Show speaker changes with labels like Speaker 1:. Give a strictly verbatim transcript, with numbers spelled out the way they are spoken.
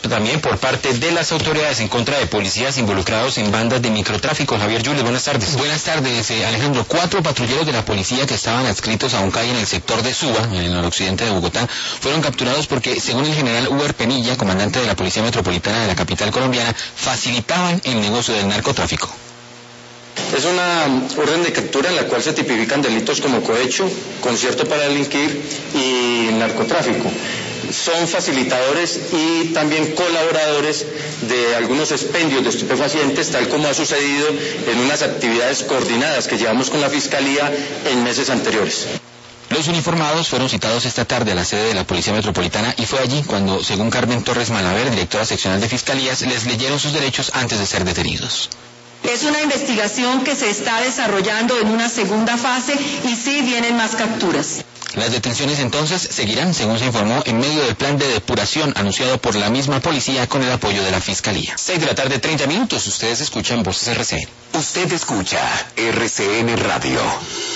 Speaker 1: también por parte de las autoridades en contra de policías involucrados en bandas de microtráfico. Javier Yules, buenas tardes.
Speaker 2: Buenas tardes, eh, Alejandro. Cuatro patrulleros de la policía que estaban adscritos a un C A I en el sector de Suba, en el noroccidente de Bogotá, fueron capturados porque, según el general Uber Penilla, comandante de la Policía Metropolitana de la capital colombiana, facilitaban el negocio del narcotráfico.
Speaker 3: Es una orden de captura en la cual se tipifican delitos como cohecho, concierto para delinquir y narcotráfico. Son facilitadores y también colaboradores de algunos expendios de estupefacientes, tal como ha sucedido en unas actividades coordinadas que llevamos con la Fiscalía en meses anteriores.
Speaker 2: Los uniformados fueron citados esta tarde a la sede de la Policía Metropolitana y fue allí cuando, según Carmen Torres Malaver, directora seccional de Fiscalías, les leyeron sus derechos antes de ser detenidos.
Speaker 4: Es una investigación que se está desarrollando en una segunda fase y sí vienen más capturas.
Speaker 2: Las detenciones entonces seguirán, según se informó, en medio del plan de depuración anunciado por la misma policía con el apoyo de la Fiscalía.
Speaker 1: seis de la tarde, treinta minutos. Ustedes escuchan Voces R C N.
Speaker 5: Usted escucha R C N Radio.